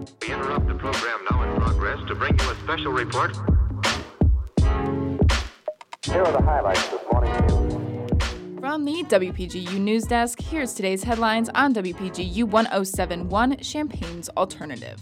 We interrupt the program now in progress to bring you a special report. Here are the highlights this morning's news. From the WPGU News Desk, here's today's headlines on WPGU 1071, Champaign's Alternative.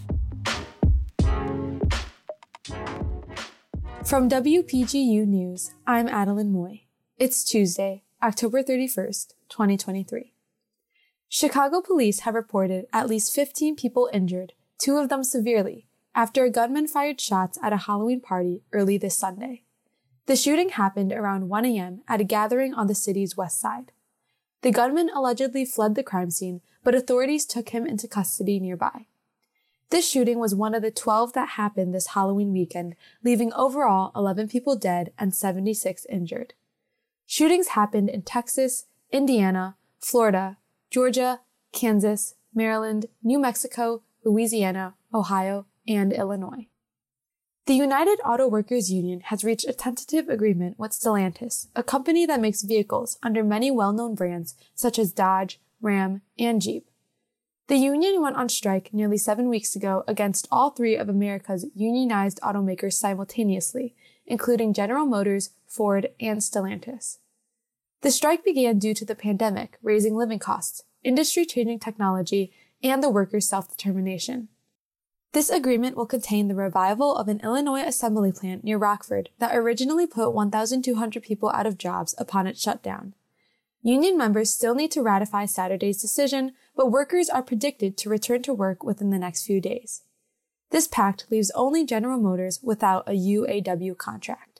From WPGU News, I'm Adeline Moy. It's Tuesday, October 31st, 2023. Chicago police have reported at least 15 people injured, 2 of them severely, after a gunman fired shots at a Halloween party early this Sunday. The shooting happened around 1 a.m. at a gathering on the city's west side. The gunman allegedly fled the crime scene, but authorities took him into custody nearby. This shooting was one of the 12 that happened this Halloween weekend, leaving overall 11 people dead and 76 injured. Shootings happened in Texas, Indiana, Florida, Georgia, Kansas, Maryland, New Mexico, Louisiana, Ohio, and Illinois. The United Auto Workers Union has reached a tentative agreement with Stellantis, a company that makes vehicles under many well-known brands such as Dodge, Ram, and Jeep. The union went on strike nearly 7 weeks ago against all 3 of America's unionized automakers simultaneously, including General Motors, Ford, and Stellantis. The strike began due to the pandemic, raising living costs, industry-changing technology, and the workers' self-determination. This agreement will contain the revival of an Illinois assembly plant near Rockford that originally put 1,200 people out of jobs upon its shutdown. Union members still need to ratify Saturday's decision, but workers are predicted to return to work within the next few days. This pact leaves only General Motors without a UAW contract.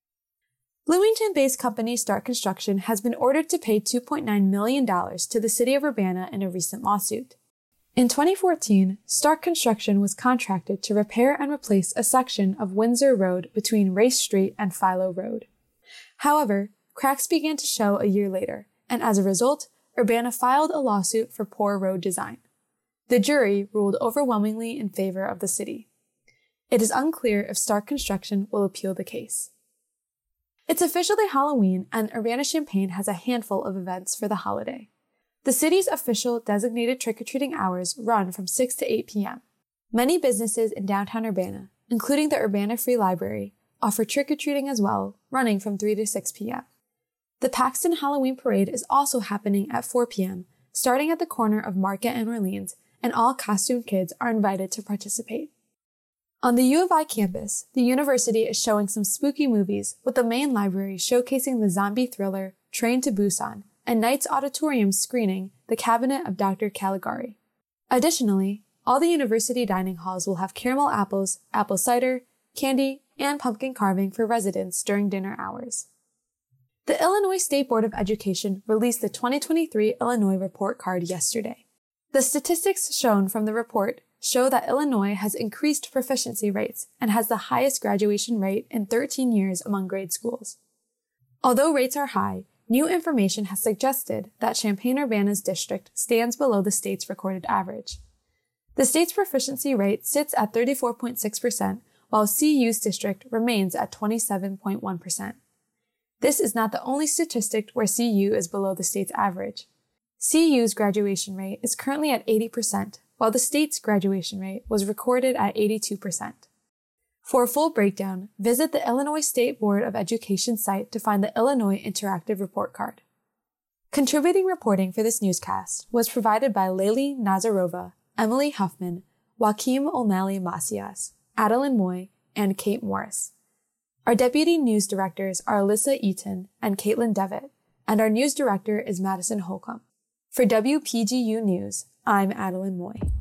Bloomington-based company Stark Construction has been ordered to pay $2.9 million to the city of Urbana in a recent lawsuit. In 2014, Stark Construction was contracted to repair and replace a section of Windsor Road between Race Street and Philo Road. However, cracks began to show a year later, and as a result, Urbana filed a lawsuit for poor road design. The jury ruled overwhelmingly in favor of the city. It is unclear if Stark Construction will appeal the case. It's officially Halloween, and Urbana-Champaign has a handful of events for the holiday. The city's official designated trick-or-treating hours run from 6 to 8 p.m. Many businesses in downtown Urbana, including the Urbana Free Library, offer trick-or-treating as well, running from 3 to 6 p.m. The Paxton Halloween Parade is also happening at 4 p.m., starting at the corner of Market and Orleans, and all costumed kids are invited to participate. On the U of I campus, the university is showing some spooky movies, with the main library showcasing the zombie thriller Train to Busan, and Knight's Auditorium screening The Cabinet of Dr. Caligari. Additionally, all the university dining halls will have caramel apples, apple cider, candy, and pumpkin carving for residents during dinner hours. The Illinois State Board of Education released the 2023 Illinois Report Card yesterday. The statistics shown from the report show that Illinois has increased proficiency rates and has the highest graduation rate in 13 years among grade schools. Although rates are high, new information has suggested that Champaign-Urbana's district stands below the state's recorded average. The state's proficiency rate sits at 34.6%, while CU's district remains at 27.1%. This is not the only statistic where CU is below the state's average. CU's graduation rate is currently at 80%, while the state's graduation rate was recorded at 82%. For a full breakdown, visit the Illinois State Board of Education site to find the Illinois Interactive Report Card. Contributing reporting for this newscast was provided by Layli Nazarova, Emily Huffman, Joaquim O'Malley Macias, Adeline Moy, and Kate Morris. Our deputy news directors are Alyssa Eaton and Caitlin Devitt, and our news director is Madison Holcomb. For WPGU News, I'm Adeline Moy.